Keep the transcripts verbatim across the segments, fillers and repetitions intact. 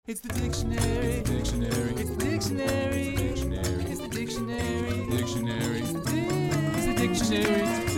It's the dictionary. Dictionary. It's the dictionary. Dictionary. It's the dictionary. Dictionary. It's the dictionary. It's the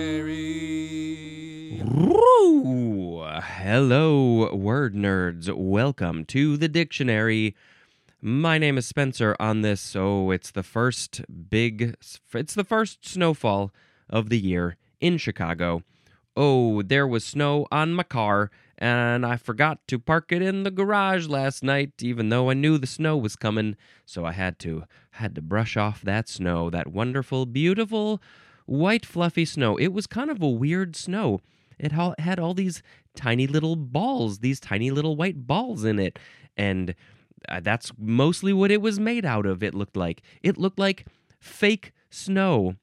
dictionary. Woo! Hello, word nerds. Welcome to the dictionary. My name is Spencer. On this, oh, it's the first big, it's the first snowfall of the year in Chicago. Oh, there was snow on my car, and I forgot to park it in the garage last night, even though I knew the snow was coming. So I had to had to brush off that snow, that wonderful, beautiful, white, fluffy snow. It was kind of a weird snow. It ha- had all these tiny little balls, these tiny little white balls in it, and uh, that's mostly what it was made out of. It looked like it looked like fake snow.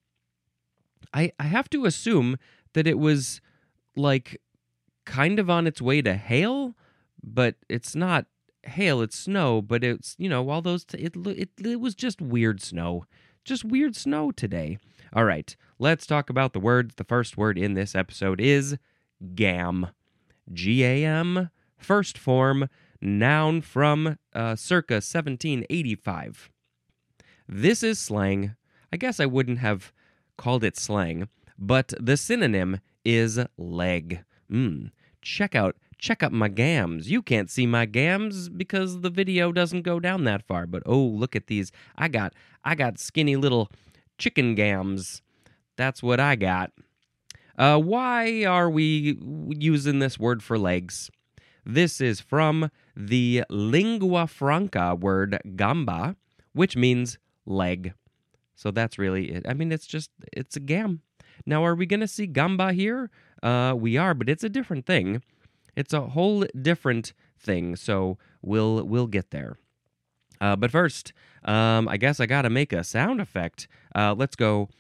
I I have to assume that it was like kind of on its way to hail, but it's not hail, it's snow, but it's, you know, all those, t- it, it, it was just weird snow. Just weird snow today. All right, let's talk about the words. The first word in this episode is gam. G A M, first form, noun from uh, circa seventeen eighty-five. This is slang. I guess I wouldn't have called it slang, but the synonym is leg. Mm. Check out, check out my gams. You can't see my gams because the video doesn't go down that far. But oh, look at these. I got, I got skinny little chicken gams. That's what I got. Uh, why are we using this word for legs? This is from the lingua franca word gamba, which means leg. So that's really it. I mean, it's just, it's a gam. Now, are we going to see gamba here? Uh, we are, but it's a different thing. It's a whole different thing, so we'll we'll get there. Uh, but first, um, I guess I got to make a sound effect. Uh, let's go.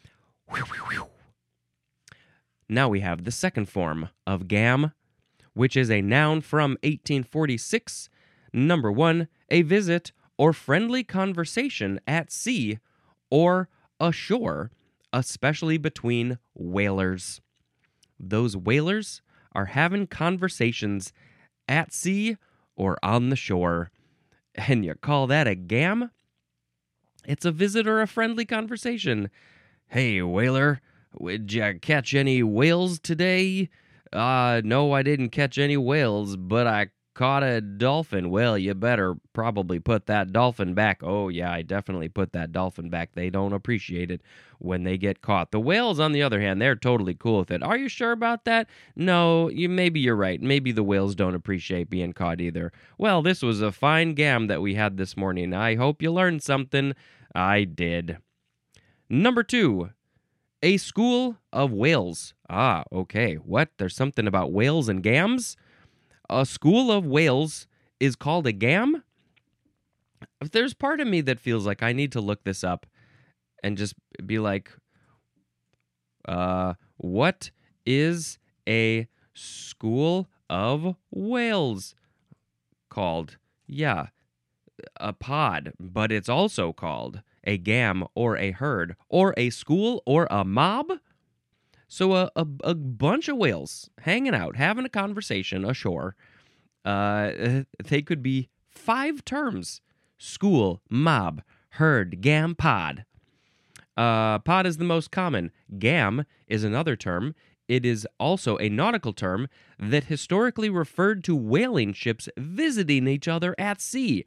Now we have the second form of gam, which is a noun from eighteen forty-six. Number one, a visit or friendly conversation at sea or ashore, especially between whalers. Those whalers are having conversations at sea or on the shore. And you call that a gam? It's a visit or a friendly conversation. Hey, whaler, did you catch any whales today? Uh, no, I didn't catch any whales, but I caught a dolphin. Well, you better probably put that dolphin back. Oh, yeah, I definitely put that dolphin back. They don't appreciate it when they get caught. The whales, on the other hand, they're totally cool with it. Are you sure about that? No, you maybe you're right. Maybe the whales don't appreciate being caught either. Well, this was a fine gam that we had this morning. I hope you learned something. I did. Number two, a school of whales. Ah, okay. What? There's something about whales and gams? A school of whales is called a gam? There's part of me that feels like I need to look this up and just be like, uh, what is a school of whales called? Yeah, a pod, but it's also called a gam or a herd or a school or a mob. So a, a, a bunch of whales hanging out, having a conversation ashore. Uh, they could be five terms: school, mob, herd, gam, pod. Uh, pod is the most common. Gam is another term. It is also a nautical term that historically referred to whaling ships visiting each other at sea.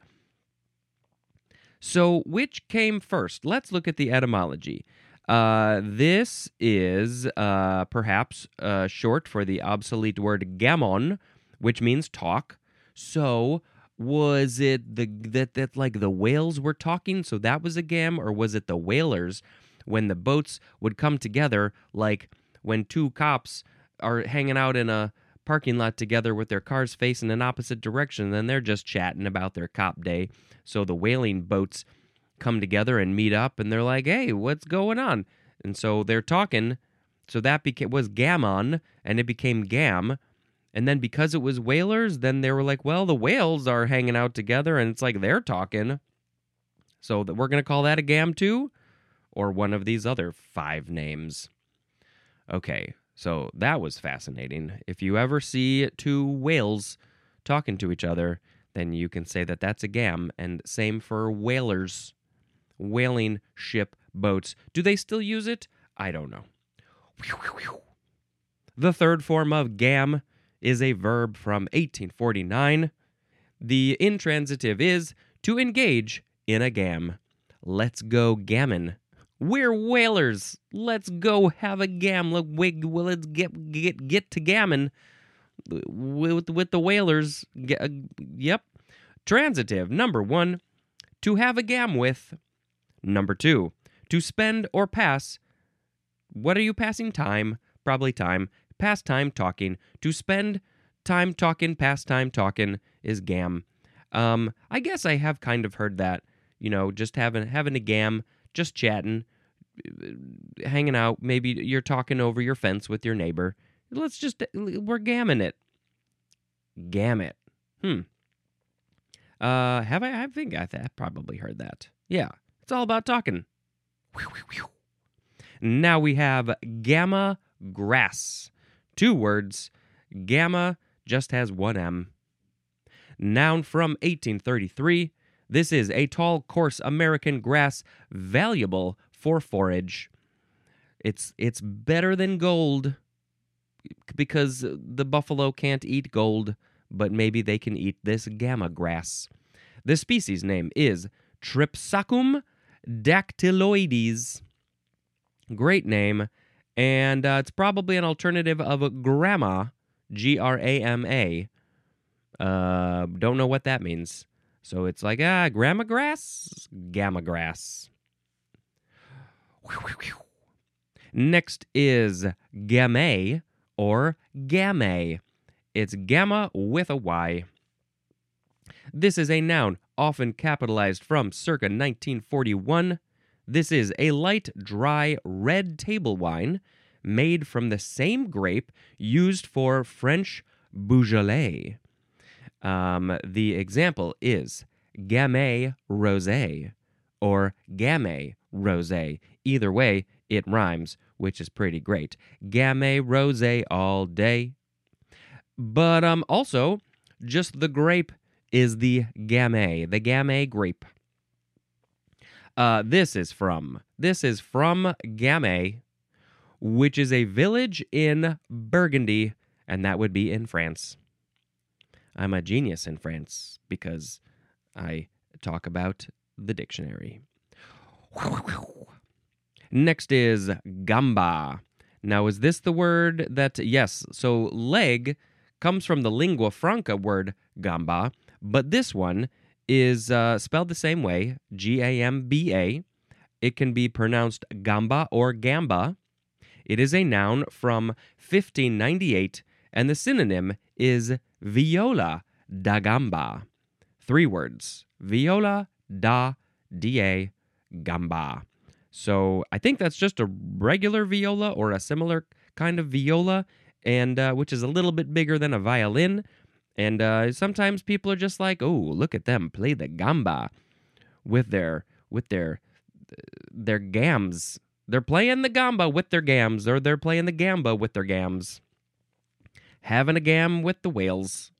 So which came first? Let's look at the etymology. Uh, this is uh, perhaps uh, short for the obsolete word gammon, which means talk. So was it the that that like the whales were talking, so that was a gam, or was it the whalers when the boats would come together, like when two cops are hanging out in a parking lot together with their cars facing an opposite direction, and they're just chatting about their cop day. So the whaling boats come together and meet up, and they're like, hey, what's going on? And so they're talking. So that became was gammon, and it became gam. And then because it was whalers, then they were like, well, the whales are hanging out together, and it's like they're talking. So that we're going to call that a gam too? Or one of these other five names. Okay, so that was fascinating. If you ever see two whales talking to each other, then you can say that that's a gam. And same for whalers, whaling ship boats. Do they still use it? I don't know. The third form of gam is a verb from eighteen forty-nine. The intransitive is to engage in a gam. Let's go gammon. We're whalers. Let's go have a gam. Let's get get get to gammon with with the whalers. Yep. Transitive. Number one, to have a gam with. Number two, to spend or pass. What are you passing time? Probably time. Pass time talking. To spend time talking, pass time talking is gam. Um, I guess I have kind of heard that. You know, just having having a gam, just chatting, hanging out. Maybe you're talking over your fence with your neighbor. Let's just, we're gamming it. Gam it. Hmm. Uh, have I? I think I th- probably heard that. Yeah, it's all about talking. Now we have gamma grass. Two words. Gamma just has one M. Noun from eighteen thirty-three. This is a tall, coarse American grass, valuable for forage. It's it's better than gold because the buffalo can't eat gold, but maybe they can eat this gamma grass. The species name is Tripsacum dactyloides. Great name, and uh, it's probably an alternative of grama, G R A M A. Uh, don't know what that means. So it's like, ah, grama grass, gamma grass. Next is gamme or gamme. It's gamma with a Y. This is a noun, often capitalized from circa nineteen forty-one. This is a light, dry, red table wine made from the same grape used for French Beaujolais. Um, the example is Gamay Rosé or Gamay Rosé. Either way, it rhymes, which is pretty great. Gamay Rosé all day. But um, also, just the grape is the Gamay, the Gamay grape. Uh, this is from, this is from Gamay, which is a village in Burgundy, and that would be in France. I'm a genius in France because I talk about the dictionary. Next is gamba. Now, is this the word that, yes, so leg comes from the lingua franca word gamba, but this one is uh, spelled the same way, G A M B A. It can be pronounced gamba or gamba. It is a noun from fifteen ninety-eight, and the synonym is viola da gamba. Three words. Viola da da gamba. So I think that's just a regular viola or a similar kind of viola, and uh, which is a little bit bigger than a violin. And uh, sometimes people are just like, "Oh, look at them play the gamba with their with their their gams. They're playing the gamba with their gams, or they're playing the gamba with their gams. Having a gam with the whales."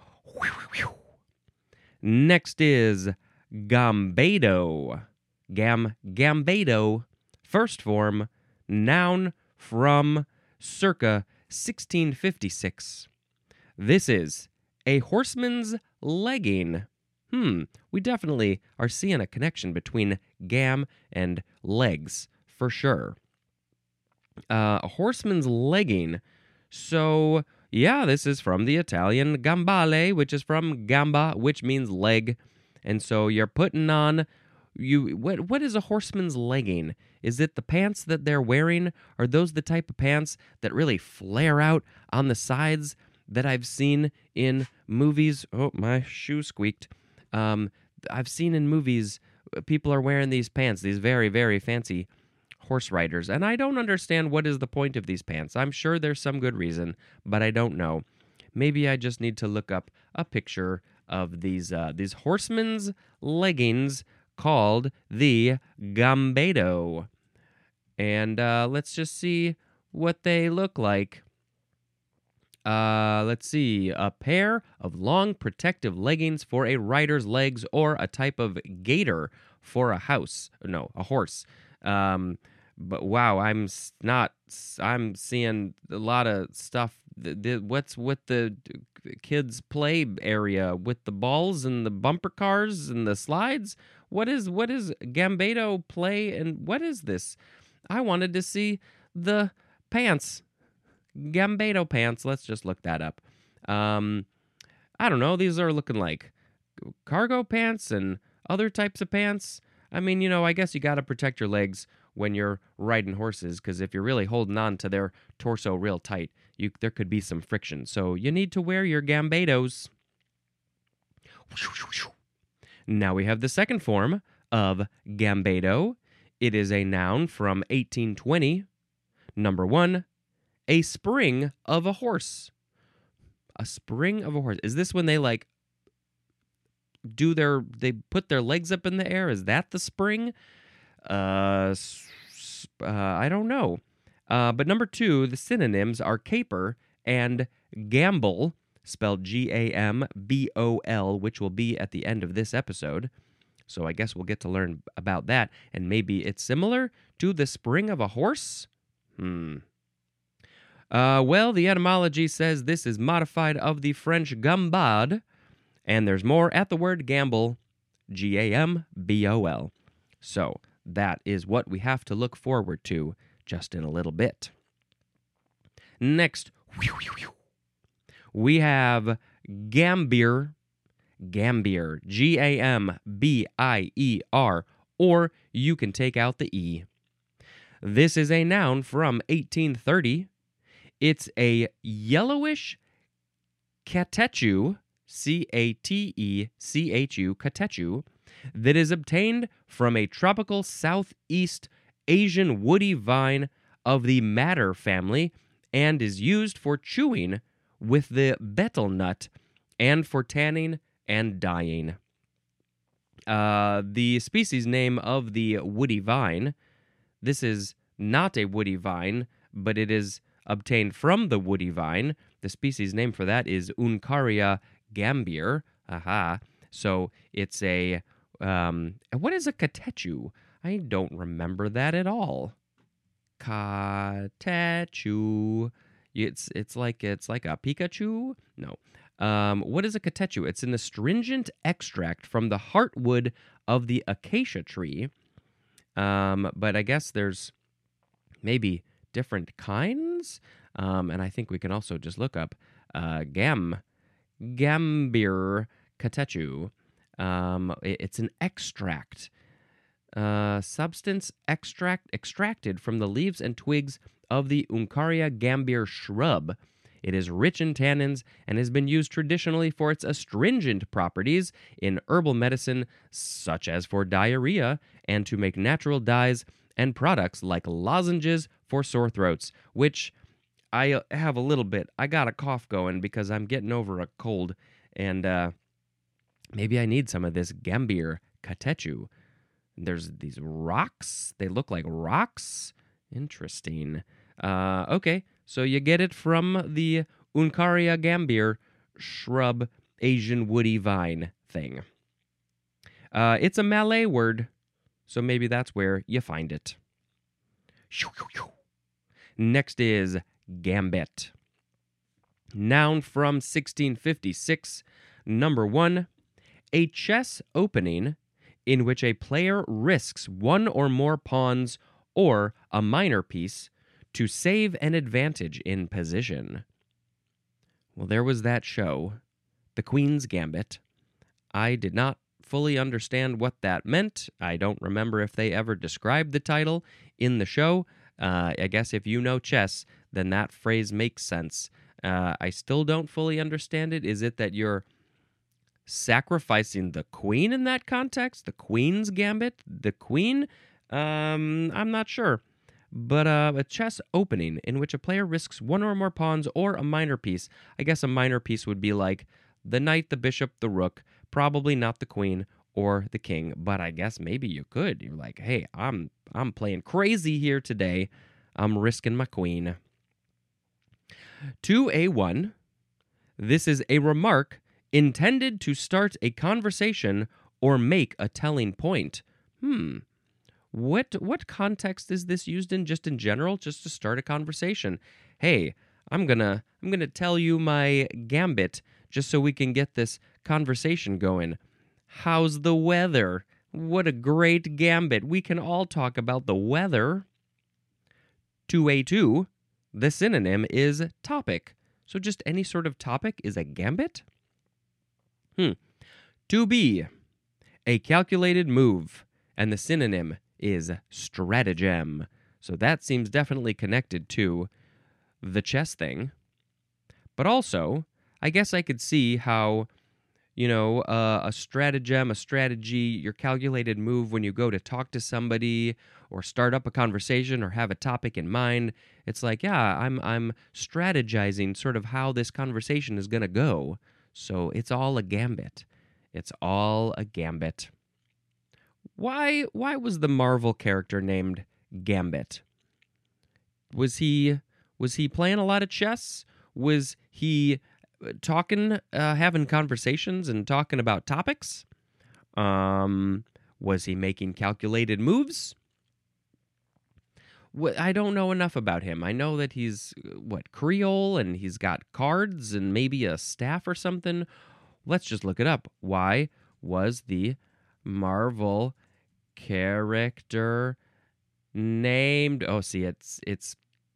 Next is gambado. Gam gambado, first form, noun from circa sixteen fifty-six. This is a horseman's legging. Hmm, we definitely are seeing a connection between gam and legs, for sure. Uh, a horseman's legging. So, yeah, this is from the Italian gambale, which is from gamba, which means leg. And so you're putting on, you what what is a horseman's legging? Is it the pants that they're wearing? Are those the type of pants that really flare out on the sides that I've seen in movies? Oh, my shoe squeaked. Um, I've seen in movies, people are wearing these pants, these very, very fancy horse riders, and I don't understand what is the point of these pants. I'm sure there's some good reason, but I don't know. Maybe I just need to look up a picture of these uh, these horsemen's leggings called the gambado, and uh, let's just see what they look like. Uh, let's see. A pair of long protective leggings for a rider's legs, or a type of gaiter for a house. No, a horse. Um, but wow, I'm s- not. s- I'm seeing a lot of stuff. The, the, what's with the d- kids' play area with the balls and the bumper cars and the slides? What is what is Gambado play, and what is this? I wanted to see the pants. Gambado pants. Let's just look that up. Um, I don't know. These are looking like cargo pants and other types of pants. I mean, you know, I guess you got to protect your legs when you're riding horses, because if you're really holding on to their torso real tight, you there could be some friction. So you need to wear your gambados. Now we have the second form of gambado. It is a noun from eighteen twenty. Number one, a spring of a horse. A spring of a horse. Is this when they like do their they put their legs up in the air? Is that the spring? Uh, s- s- uh I don't know. Uh, but number two, the synonyms are caper and gambol, spelled G A M B O L, which will be at the end of this episode. So I guess we'll get to learn about that, and maybe it's similar to the spring of a horse. Hmm. Uh, well, the etymology says this is modified of the French gambade, and there's more at the word gamble, G A M B O L. So that is what we have to look forward to just in a little bit. Next, we have gambier, gambier, G A M B I E R, or you can take out the E. This is a noun from eighteen thirty. It's a yellowish catechu, C A T E C H U, catechu, that is obtained from a tropical Southeast Asian woody vine of the madder family and is used for chewing with the betel nut and for tanning and dyeing. Uh, the species name of the woody vine, this is not a woody vine, but it is obtained from the woody vine. The species name for that is Uncaria gambier. Aha. So it's a, um, what is a catechu? I don't remember that at all. Catechu. It's it's like it's like a Pikachu? No. Um, what is a catechu? It's an astringent extract from the heartwood of the acacia tree. Um, but I guess there's maybe different kinds. Um, and I think we can also just look up uh, gam, gambier catechu. Um, it- it's an extract, uh, substance extract extracted from the leaves and twigs of the Uncaria gambier shrub. It is rich in tannins and has been used traditionally for its astringent properties in herbal medicine, such as for diarrhea, and to make natural dyes and products like lozenges for sore throats, which I uh, have a little bit. I got a cough going because I'm getting over a cold, and uh, maybe I need some of this gambier catechu. There's these rocks. They look like rocks. Interesting. Uh, okay, so you get it from the Uncaria gambier shrub Asian woody vine thing. Uh, it's a Malay word, so maybe that's where you find it. Next is gambit. Noun from sixteen fifty-six. Number one, a chess opening in which a player risks one or more pawns or a minor piece to save an advantage in position. Well, there was that show, The Queen's Gambit. I did not fully understand what that meant. I don't remember if they ever described the title in the show. Uh, I guess if you know chess, then that phrase makes sense. Uh, I still don't fully understand it. Is it that you're sacrificing the queen in that context? The Queen's Gambit? The queen? Um, I'm not sure. But uh, a chess opening in which a player risks one or more pawns or a minor piece. I guess a minor piece would be like the knight, the bishop, the rook, probably not the queen or the king, but I guess maybe you could. You're like, hey, I'm I'm playing crazy here today. I'm risking my queen. two A one, this is a remark intended to start a conversation or make a telling point. Hmm. What what context is this used in? Just in general, just to start a conversation. Hey, I'm gonna I'm gonna tell you my gambit just so we can get this conversation going. How's the weather? What a great gambit. We can all talk about the weather. two A two, the synonym is topic. So just any sort of topic is a gambit? Hmm. two B, a calculated move, and the synonym is stratagem. So that seems definitely connected to the chess thing. But also, I guess I could see how, you know, uh, a stratagem, a strategy, your calculated move when you go to talk to somebody or start up a conversation or have a topic in mind. It's like, yeah, I'm I'm strategizing sort of how this conversation is going to go. So it's all a gambit. It's all a gambit. Why why was the Marvel character named Gambit? Was he was he playing a lot of chess? Was he talking, uh, having conversations and talking about topics? Um, was he making calculated moves? Wh- I don't know enough about him. I know that he's, what, Creole, and he's got cards and maybe a staff or something. Let's just look it up. Why was the Marvel character named? Oh, see, it's it's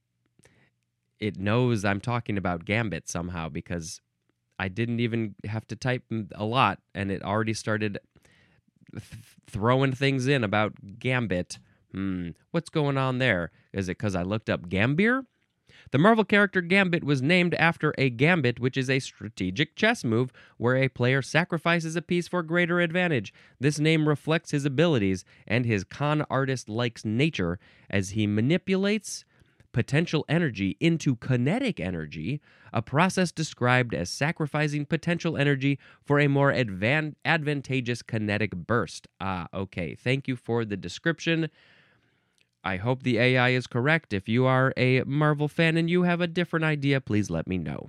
it knows I'm talking about Gambit somehow because I didn't even have to type a lot, and it already started th- throwing things in about Gambit. Hmm, what's going on there? Is it because I looked up Gambier? The Marvel character Gambit was named after a gambit, which is a strategic chess move where a player sacrifices a piece for greater advantage. This name reflects his abilities and his con artist-like nature as he manipulates potential energy into kinetic energy, a process described as sacrificing potential energy for a more advan- advantageous kinetic burst. Ah, okay. Thank you for the description. I hope the A I is correct. If you are a Marvel fan and you have a different idea, please let me know.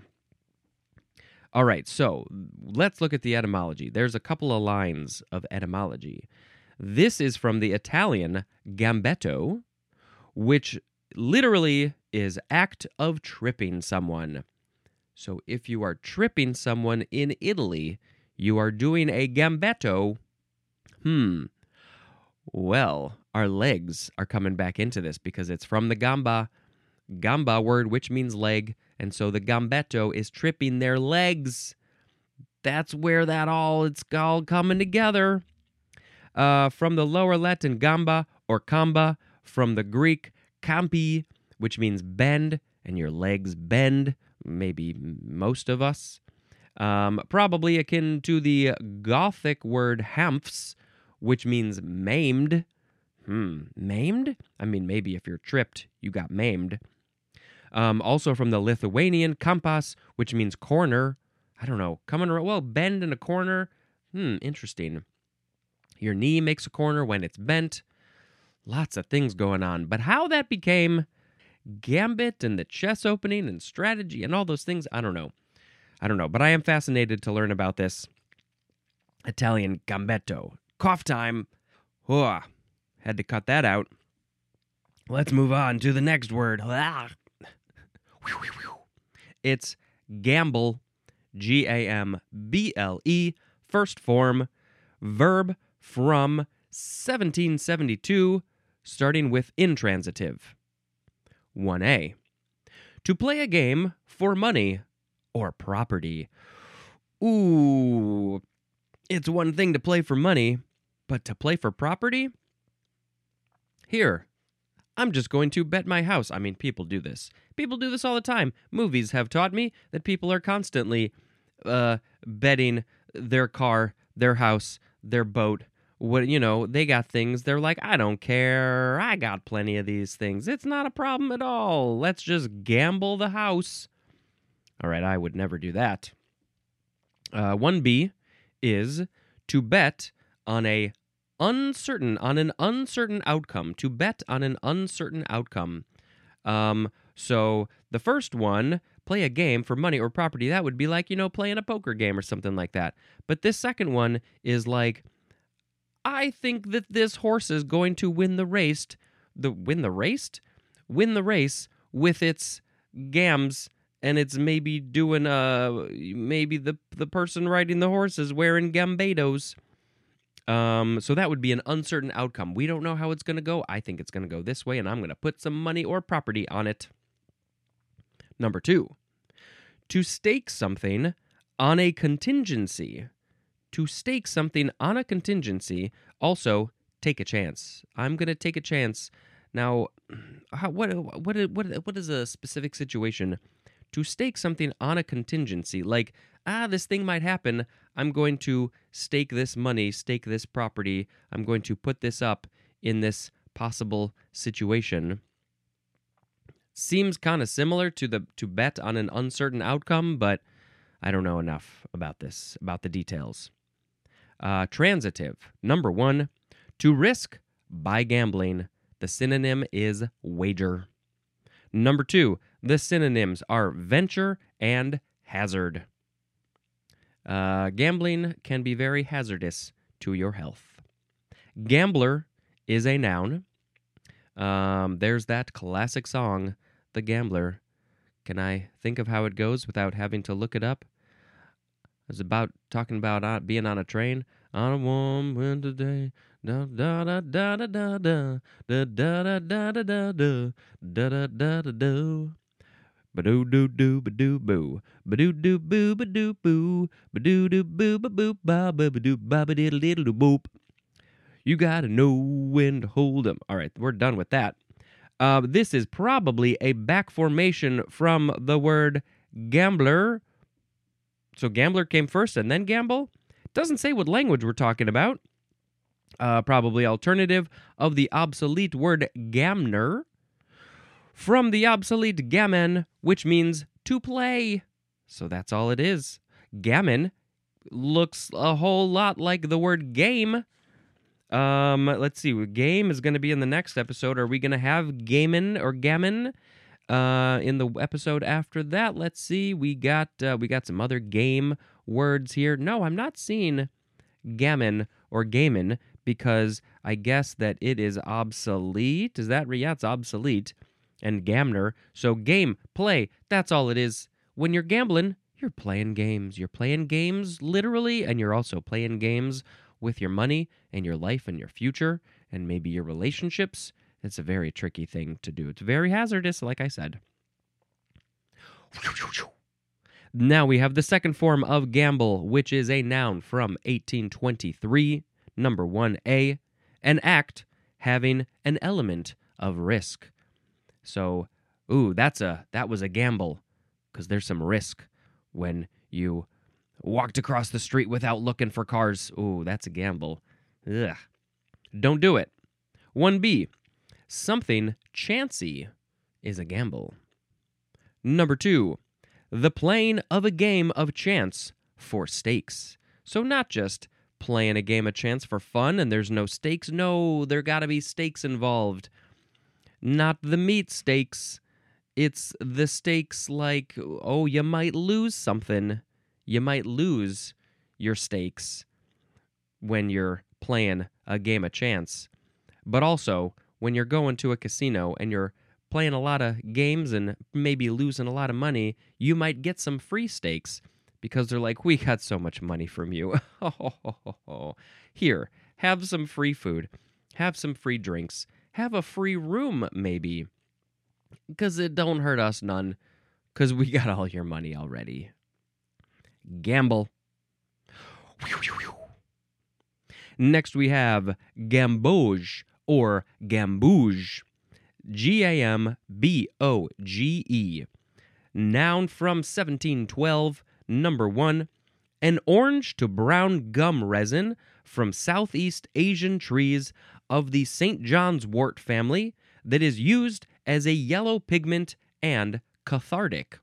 All right, so let's look at the etymology. There's a couple of lines of etymology. This is from the Italian gambetto, which literally is act of tripping someone. So if you are tripping someone in Italy, you are doing a gambetto. Hmm. Well, our legs are coming back into this because it's from the gamba, gamba word, which means leg, and so the gambetto is tripping their legs. That's where that all, it's all coming together. Uh, from the lower Latin gamba or kamba, from the Greek campi, which means bend, and your legs bend, maybe most of us. Um, probably akin to the Gothic word hamphs, which means maimed. Hmm, maimed? I mean, maybe if you're tripped, you got maimed. Um, also from the Lithuanian kampas, which means corner. I don't know, coming around, well, bend in a corner. Hmm, interesting. Your knee makes a corner when it's bent. Lots of things going on. But how that became gambit and the chess opening and strategy and all those things, I don't know. I don't know, but I am fascinated to learn about this Italian gambetto. Cough time. Oh, had to cut that out. Let's move on to the next word. It's gamble, G A M B L E, first form, verb from seventeen seventy-two, starting with intransitive. one A, to play a game for money or property. Ooh, it's one thing to play for money, but to play for property? Here, I'm just going to bet my house. I mean, people do this. People do this all the time. Movies have taught me that people are constantly uh, betting their car, their house, their boat. What, you know, they got things. They're like, I don't care. I got plenty of these things. It's not a problem at all. Let's just gamble the house. All right, I would never do that. Uh, one B is to bet on a uncertain, on an uncertain outcome. To bet on an uncertain outcome. Um, so the first one, play a game for money or property, that would be like, you know, playing a poker game or something like that. But this second one is like, I think that this horse is going to win the race, the win the race, win the race with its gams, and it's maybe doing uh maybe the the person riding the horse is wearing gambados. Um, so that would be an uncertain outcome. We don't know how it's going to go. I think it's going to go this way, and I'm going to put some money or property on it. Number two, to stake something on a contingency. To stake something on a contingency, also take a chance. I'm going to take a chance. Now, how, what, what, what, what is a specific situation? To stake something on a contingency, like, ah, this thing might happen. I'm going to stake this money, stake this property. I'm going to put this up in this possible situation. Seems kind of similar to the to bet on an uncertain outcome, but I don't know enough about this, about the details. Uh, transitive. Number one, to risk by gambling. The synonym is wager. Number two, the synonyms are venture and hazard. Uh, gambling can be very hazardous to your health. Gambler is a noun. Um, there's that classic song, The Gambler. Can I think of how it goes without having to look it up? It's about talking about uh, being on a train on a warm winter day. Da da da da da da da da da da da da da da da da da da. Ba-doo doo doo ba-doo boo. Ba-doo doo boo ba-doo boo. Ba-doo doo boo ba-boo ba ba-ba-doo ba-ba-diddle diddle boop. You gotta know when to hold 'em. All right, we're done with that. Uh, this is probably a back formation from the word gambler. So gambler came first and then gamble? Doesn't say what language we're talking about. Uh, probably alternative of the obsolete word gamner. From the obsolete gammon, which means to play. So that's all it is. Gammon looks a whole lot like the word game. Um, let's see. Game is going to be in the next episode. Are we going to have gammon or gammon uh, in the episode after that? Let's see. We got uh, we got some other game words here. No, I'm not seeing gammon or gammon because I guess that it is obsolete. Is that? Yeah, it's obsolete. And gamner. So game, play, that's all it is. When you're gambling, you're playing games. You're playing games literally, and you're also playing games with your money and your life and your future and maybe your relationships. It's a very tricky thing to do. It's very hazardous, like I said. Now we have the second form of gamble, which is a noun from eighteen twenty-three. Number one A, an act having an element of risk. So, ooh, that's a that was a gamble, because there's some risk when you walked across the street without looking for cars. Ooh, that's a gamble. Ugh. Don't do it. one B, something chancy is a gamble. Number two, the playing of a game of chance for stakes. So not just playing a game of chance for fun and there's no stakes. No, there gotta be stakes involved. Not the meat stakes. It's the stakes like, oh, you might lose something. You might lose your stakes when you're playing a game of chance. But also, when you're going to a casino and you're playing a lot of games and maybe losing a lot of money, you might get some free stakes because they're like, we got so much money from you. Here, have some free food. Have some free drinks. Have a free room, maybe. Because it don't hurt us none. Because we got all your money already. Gamble. Next we have gamboge or gambouge. G A M B O G E. Noun from seventeen twelve. Number one. An orange to brown gum resin from Southeast Asian trees of the Saint John's wort family that is used as a yellow pigment and cathartic.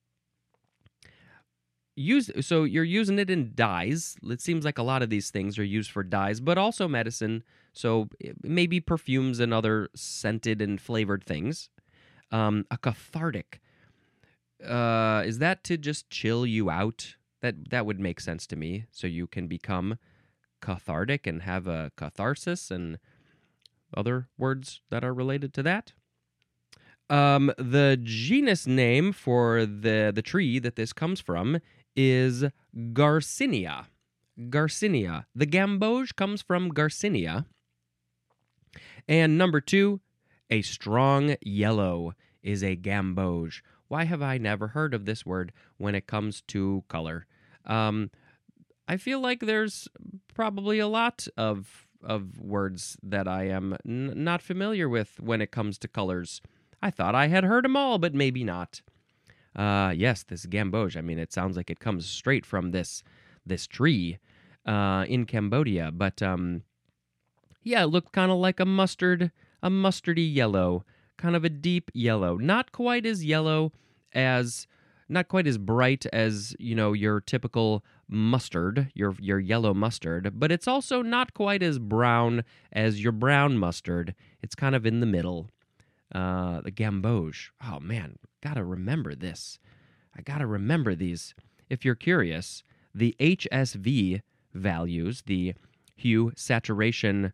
Use, so you're using it in dyes. It seems like a lot of these things are used for dyes, but also medicine. So maybe perfumes and other scented and flavored things. Um, a cathartic. Uh, is that to just chill you out? That that would make sense to me. So you can become cathartic and have a catharsis and other words that are related to that. Um, the genus name for the the tree that this comes from is Garcinia. Garcinia. The gamboge comes from Garcinia. And number two, a strong yellow is a gamboge. Why have I never heard of this word when it comes to color? Um, I feel like there's probably a lot of of words that I am n- not familiar with when it comes to colors. I thought I had heard them all, but maybe not. Uh, yes, this gamboge. I mean, it sounds like it comes straight from this this tree uh, in Cambodia. But um, yeah, it looked kind of like a mustard, a mustardy yellow, kind of a deep yellow. Not quite as yellow as, not quite as bright as, you know, your typical mustard, your your yellow mustard. But it's also not quite as brown as your brown mustard. It's kind of in the middle. Uh, the gamboge. Oh man, gotta remember this. I gotta remember these. If you're curious, the H S V values, the hue, saturation,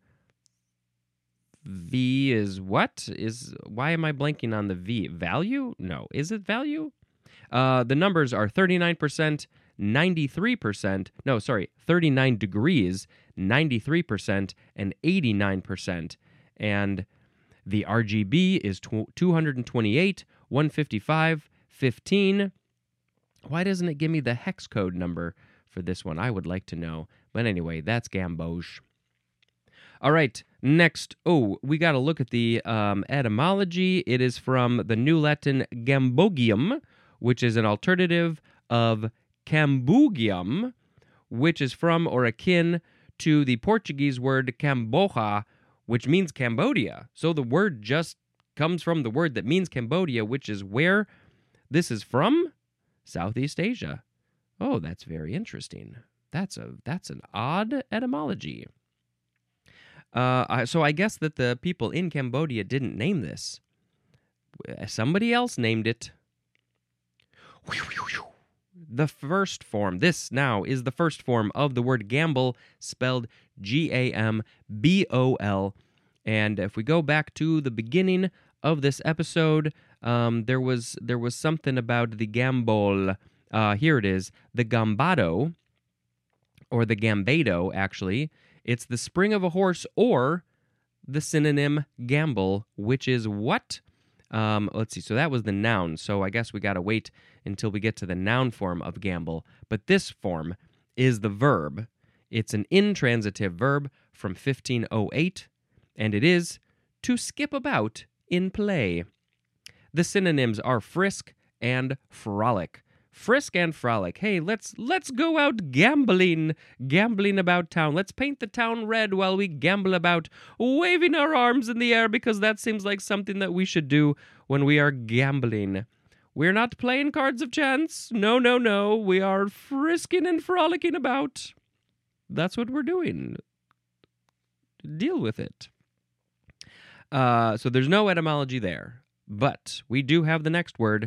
V is what? Is why am I blanking on the V? Value? No. Is it value? Uh, the numbers are thirty-nine percent, ninety-three percent. No, sorry, thirty-nine degrees, ninety-three percent, and eighty-nine percent. And the R G B is two hundred twenty-eight, one fifty-five, fifteen. Why doesn't it give me the hex code number for this one? I would like to know. But anyway, that's gamboge. All right, next. Oh, we got to look at the um, etymology. It is from the New Latin gambogium, which is an alternative of cambugium, which is from or akin to the Portuguese word Camboja, which means Cambodia. So the word just comes from the word that means Cambodia, which is where this is from? Southeast Asia. Oh, that's very interesting. That's a that's an odd etymology. Uh, I, so I guess that the people in Cambodia didn't name this. Somebody else named it. The first form, this now is the first form of the word gamble, spelled G A M B O L. And if we go back to the beginning of this episode, um, there was there was something about the gambol. Uh, here it is, the gambado, or the gambado, actually. It's the spring of a horse, or the synonym gamble, which is what? Um, let's see, so that was the noun, so I guess we got to wait until we get to the noun form of gamble. But this form is the verb. It's an intransitive verb from fifteen oh eight, and it is to skip about in play. The synonyms are frisk and frolic. Frisk and frolic. Hey, let's let's go out gambling, gambling about town. Let's paint the town red while we gamble about, waving our arms in the air, because that seems like something that we should do when we are gambling. We're not playing cards of chance. No, no, no. We are frisking and frolicking about. That's what we're doing. Deal with it. Uh, so there's no etymology there, but we do have the next word.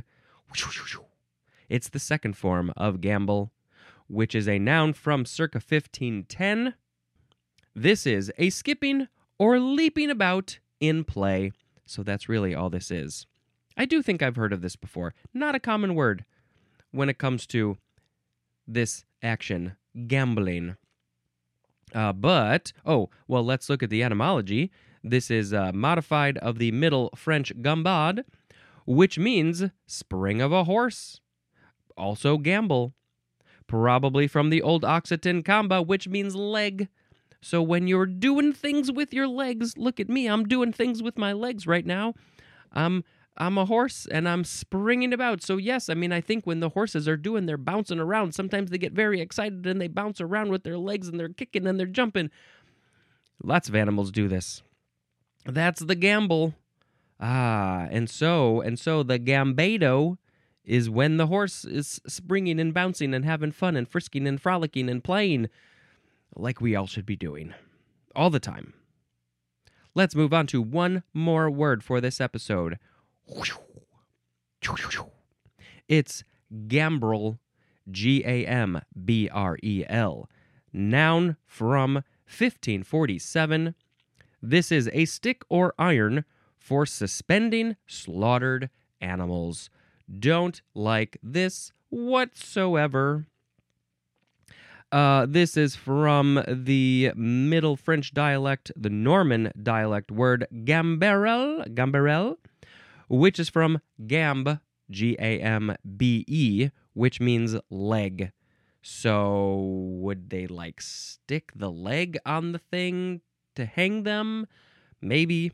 It's the second form of gamble, which is a noun from circa fifteen ten. This is a skipping or leaping about in play. So that's really all this is. I do think I've heard of this before. Not a common word when it comes to this action, gambling. Uh, but, oh, well, let's look at the etymology. This is uh, modified of the Middle French gambade, which means spring of a horse. Also gamble. Probably from the Old Occitan camba, which means leg. So when you're doing things with your legs, look at me, I'm doing things with my legs right now. I'm, I'm a horse and I'm springing about. So yes, I mean, I think when the horses are doing their bouncing around, sometimes they get very excited and they bounce around with their legs and they're kicking and they're jumping. Lots of animals do this. That's the gamble. Ah, and so, and so the gambado is when the horse is springing and bouncing and having fun and frisking and frolicking and playing like we all should be doing all the time. Let's move on to one more word for this episode. It's gambrel, G A M B R E L. Noun from fifteen forty-seven. This is a stick or iron for suspending slaughtered animals. Don't like this whatsoever. Uh, this is from the Middle French dialect, the Norman dialect word gamberel, gamberel, which is from gambe, G A M B E, which means leg. So would they like stick the leg on the thing to hang them? Maybe.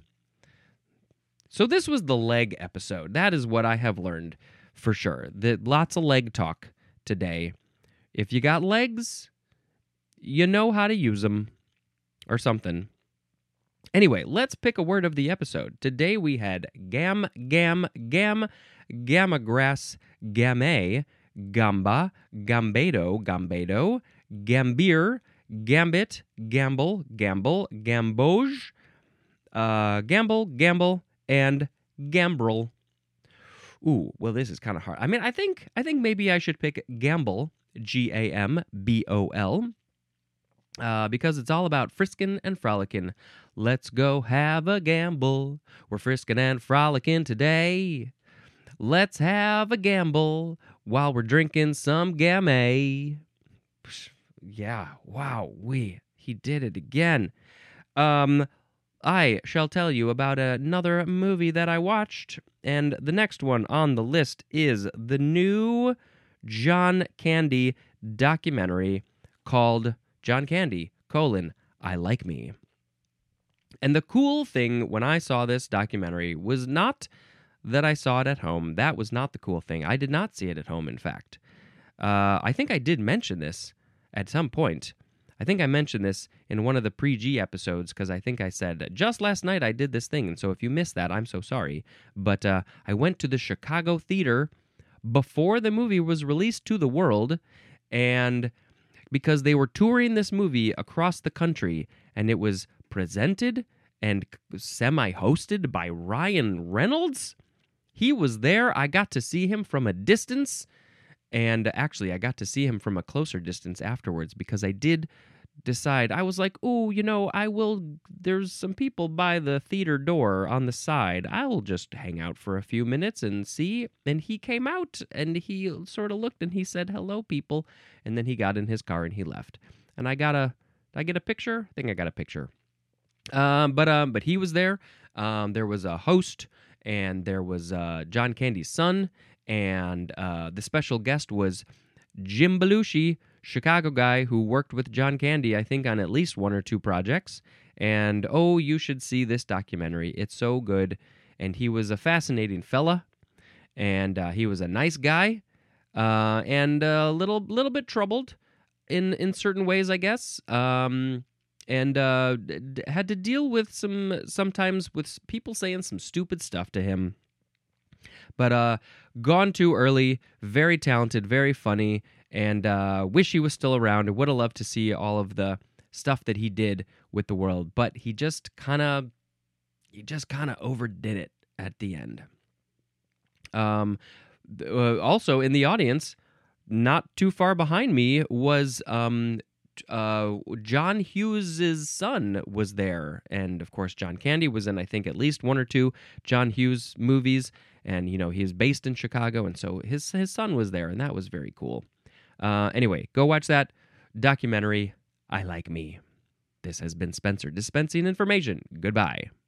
So this was the leg episode. That is what I have learned for sure. That lots of leg talk today. If you got legs, you know how to use them or something. Anyway, let's pick a word of the episode. Today we had gam, gam, gam, gamagrass, game, gamba, gambedo, gambedo, gambir, gambit, gamble, gamble, gamboge, uh, gamble, gamble, and gambrel. Ooh, well, this is kind of hard. I mean, I think I think maybe I should pick gamble, G A M B O L, uh, because it's all about friskin' and frolicking. Let's go have a gamble. We're friskin' and frolicking today. Let's have a gamble while we're drinking some gamay. Yeah, wow, we he did it again. Um, I shall tell you about another movie that I watched, and the next one on the list is the new John Candy documentary called John Candy, colon, I Like Me. And the cool thing when I saw this documentary was not that I saw it at home. That was not the cool thing. I did not see it at home, in fact. Uh, I think I did mention this at some point. I think I mentioned this in one of the pre-G episodes because I think I said, just last night I did this thing, and so if you missed that, I'm so sorry. But uh, I went to the Chicago Theater before the movie was released to the world, and because they were touring this movie across the country, and it was presented and semi-hosted by Ryan Reynolds. He was there. I got to see him from a distance, and actually I got to see him from a closer distance afterwards because I did decide, I was like, oh, you know, I will, there's some people by the theater door on the side. I will just hang out for a few minutes and see. And he came out and he sort of looked and he said, hello, people. And then he got in his car and he left. And I got a, did I get a picture? I think I got a picture. Um, but um, but he was there. Um, there was a host and there was uh, John Candy's son. And uh, the special guest was Jim Belushi, Chicago guy who worked with John Candy, I think, on at least one or two projects. And, oh, you should see this documentary. It's so good. And he was a fascinating fella. And uh, he was a nice guy. Uh, and a little little bit troubled in, in certain ways, I guess. Um, and uh, d- had to deal with some, sometimes with people saying some stupid stuff to him. But uh, gone too early, very talented, very funny, and uh, wish he was still around. I would have loved to see all of the stuff that he did with the world, but he just kind of, he just kind of overdid it at the end. Um, uh, also in the audience, not too far behind me, was um, uh, John Hughes' son was there, and of course John Candy was in, I think, at least one or two John Hughes movies. And, you know, he is based in Chicago, and so his his son was there, and that was very cool. Uh, anyway, go watch that documentary, I Like Me. This has been Spencer dispensing information. Goodbye.